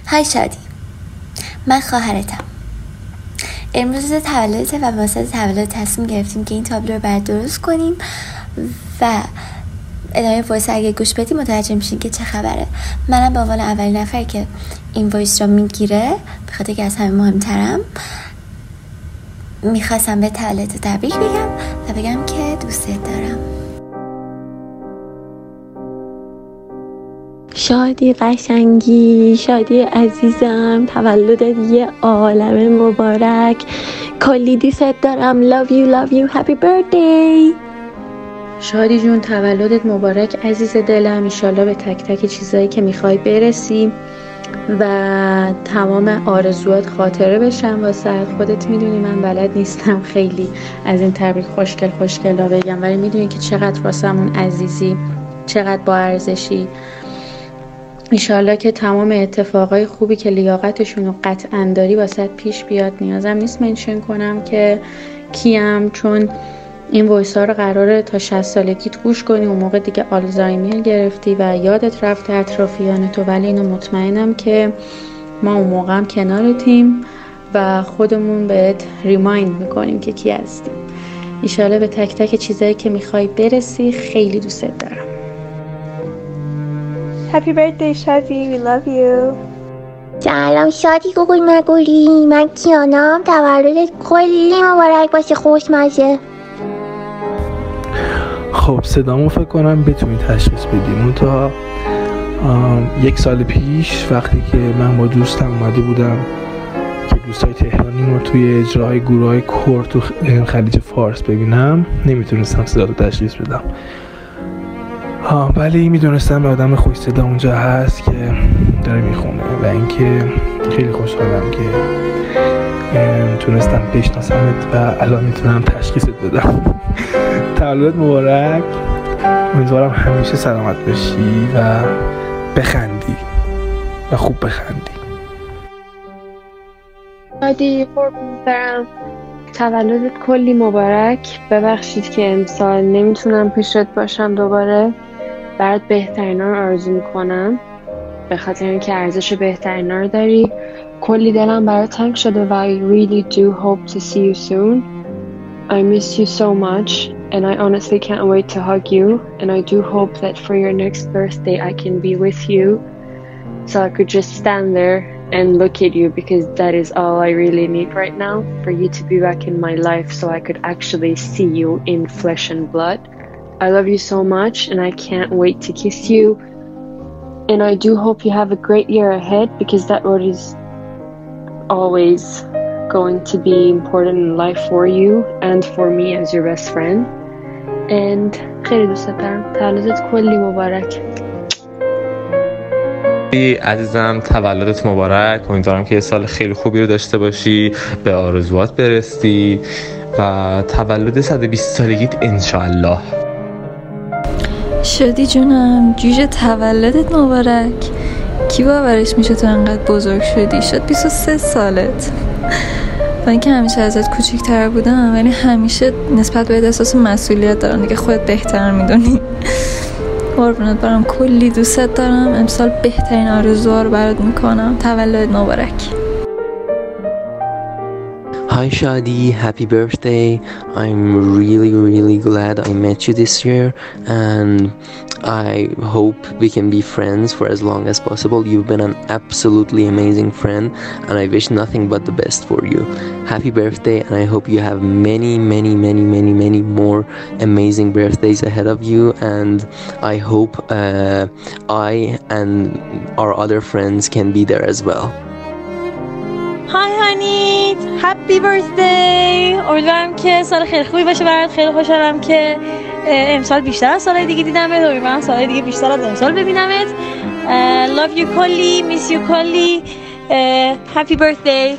های شادی، من خواهرتم. امروز تولدت و واسه تولد تصمیم گرفتیم که این تابلو رو برات درست کنیم و ادامه وایس اگه گوش بدی متوجه میشین که چه خبره. منم به عنوان اولین نفر که این وایس رو میگیره، به خاطر که از همه مهمترم، میخواستم به تولدت تبریک بگم و بگم که دوستت دارم. شادی قشنگی، شادی عزیزم، تولدت یه عالم مبارک، کلی دوست دارم. love you happy birthday. شادی جون تولدت مبارک عزیز دلم، ایشالله به تک تک چیزایی که میخوای برسی و تمام آرزوات خاطره بشن واسه خودت. میدونی من بلد نیستم خیلی از این تبریک خوشگلا بگم، ولی میدونی که چقدر واسمون عزیزی، چقدر با ارزشی. ایشالله که تمام اتفاقای خوبی که لیاقتشون رو قطعاً داری واسه پیش بیاد. نیازم نیست منشن کنم که کیم، چون این وایس ها رو قراره تا 60 سالگیت گوش کنی. اون موقع دیگه آلزایمر گرفتی و یادت رفته اطرافیان تو، ولی اینو مطمئنم که ما اون موقع هم کنارتیم و خودمون بهت ریمایند میکنیم که کی هستیم. ایشالله به تک تک چیزایی که میخوای برسی. خیلی دوستت دارم. Happy birthday شادی، we love you. سلام شادی گوگل مگولی، من کیانم. تولدت کلی مبارک باشه، خوشمزه. خب صدامو فکر کنم بتونی تشخیص بدیم. تا 1 سال پیش وقتی که من با دوستم اومده بودم که دوستای تهرانی ما توی اجرای گروه‌های کور تو خلیج فارس ببینم، نمیتونستم صدا رو تشخیص بدم، ولی میدونستم آدم خوش صدا اونجا هست که داره میخونه و اینکه خیلی خوشحالم که تونستم بشناسمت و الان میتونم تشخیصت بدم. تولد مبارک، امیدوارم همیشه سلامت باشی و بخندی و خوب بخندی. شادی قربون برم، تولدت کلی مبارک. ببخشید که امسال نمیتونم پیشت باشم دوباره. برات بهترینا رو آرزو میکنم به خاطر اینکه ارزش بهترینا رو داری. کلی دلم برات تنگ شده و I really do hope to see you soon. I miss you so much and I honestly can't wait to hug you, and I do hope that for your next birthday I can be with you so I could just stand there and look at you, because that is all I really need right now, for you to be back in my life so I could actually see you in flesh and blood. I love you so much and I can't wait to kiss you, and I do hope you have a great year ahead, because that road is always going to be important in life for you and for me as your best friend. And خیلی دوست دارم. تولدت کلی مبارک. عزیزم تولدت مبارک، امیدوارم که یه سال خیلی خوبی رو داشته باشی، به آرزوات برسی و تولد 120 سالگیت انشالله. شادی جونم، جوجه تولدت مبارک. کی باورش میشه تو انقدر بزرگ شدی؟ شد 23 سالت. و اینکه همیشه ازت کوچیک‌تر بودم، ولی همیشه نسبت بهت احساس مسئولیت دارم دیگه، خودت بهتر میدونی. قربونت برم، کلی دوستت دارم. امسال بهترین آرزوها رو برات میکنم. تولدت مبارک. Hi Shadi, happy birthday. I'm really glad I met you this year, and I hope we can be friends for as long as possible. You've been an absolutely amazing friend and I wish nothing but the best for you. Happy birthday, and I hope you have many more amazing birthdays ahead of you, and I hope I and our other friends can be there as well. های هانی، هپی برثدی. امیدوارم که سال خیلی خوبی باشه برات. خیلی خوشحالم که امسال بیشتر از سالهای دیگه دیدمت. امیدوارم سالهای دیگه بیشتر از امسال ببینمت. love you کلی، miss you کلی. هپی برثدی.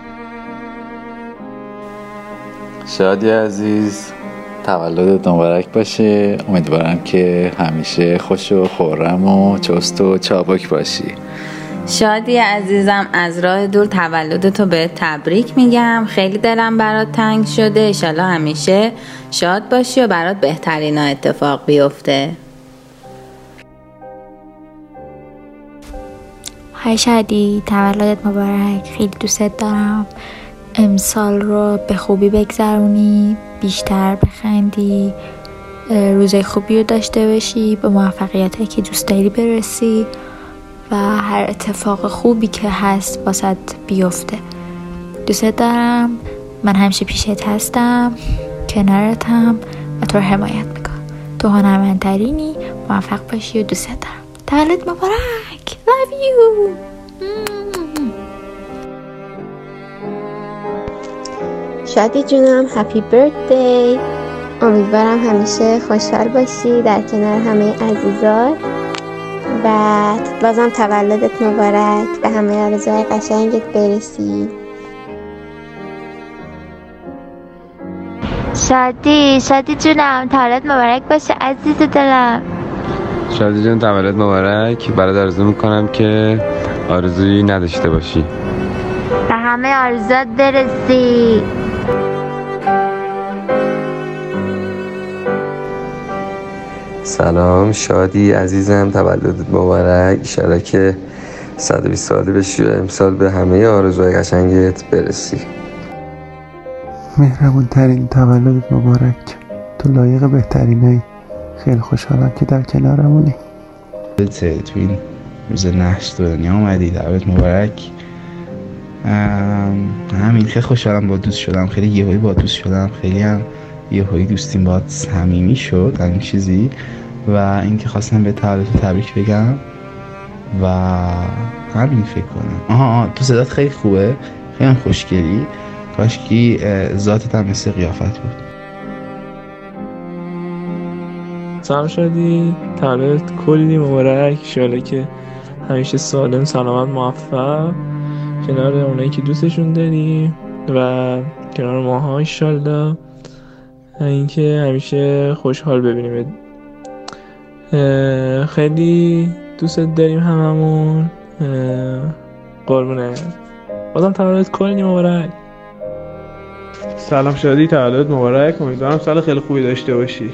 شادی عزیز، تولدت مبارک باشه. امیدوارم که همیشه خوش و خرم و چست و چابک باشی. شادی عزیزم، از راه دور تولدتو به تبریک میگم. خیلی دلم برات تنگ شده. انشالله همیشه شاد باشی و برات بهترین اتفاق بیفته. های شادی، تولدت مبارک. خیلی دوست دارم امسال رو به خوبی بگذرونی، بیشتر بخندی، روزای خوبی رو داشته باشی، به موفقیتی که دوست داری برسی و هر اتفاق خوبی که هست واسه بیفته. دوست دارم. من همیشه پیشت هستم، کنارتم و تو رو حمایت میکنم. تو هنرمندترینی، موفق باشی و دوست دارم. تولد مبارک. Love you. شادی جونم، هپی بردی. امیدوارم همیشه خوشحال باشی در کنار همه عزیزات و بازم تولدت مبارک، به همه آرزوهای قشنگت برسی. شادی جونم، تولد مبارک باشه عزیز دلم. شادی جون تولد مبارک. برات آرزو میکنم که آرزویی نداشته باشی، به همه آرزوات برسی. سلام شادی عزیزم، تولدت مبارک. انشالله که 120 ساله بشی و امسال به همه آرزوهای قشنگت برسی. مهربون ترین تولدت مبارک. تو لایق بهترینایی. خیلی خوشحالم که در کنارمونی. تو این روز نحس دنیا اومدی، تولدت مبارک. همین خیلی خوشحالم با دوست شدم، خیلی یهویی با دوست شدم، خیلی هم یهویی دوستیم با صمیمی شد همین چیزی و اینکه خواستم به تولدت تبریک بگم و همین فکر کنم. تو صدات خیلی خوبه، خیلی هم خوشگلی، کاشکی ذاتت هم مثل قیافت بود. سلام شادی، تولدت کلی مبارک. انشالله که همیشه سالم سلامت موفق کنار اونایی که دوستشون داری و کنار ماها انشالله. اینکه همیشه خوشحال ببینیم. خیلی دوست داریم هممون. قربونه. بازم تولدت کلی مبارک. سلام شادی، تولدت مبارک. امیدوارم سال خیلی خوبی داشته باشی.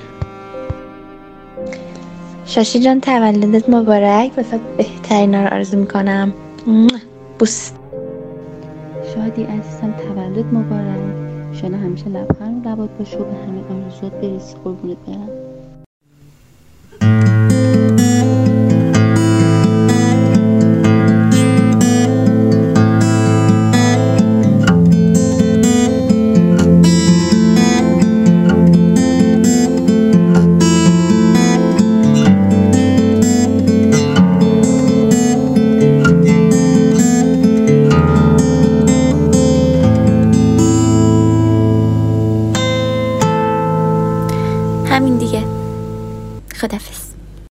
شاشی جان، تولدت مبارک. واسه بهترینا رو آرزو میکنم. بوس. شادی عزیزم، تولد مبارک. انشالله همیشه لبخند لبات باشه و به همه آرزوات برسی. قربونت برم. همین دیگه. خدافظ.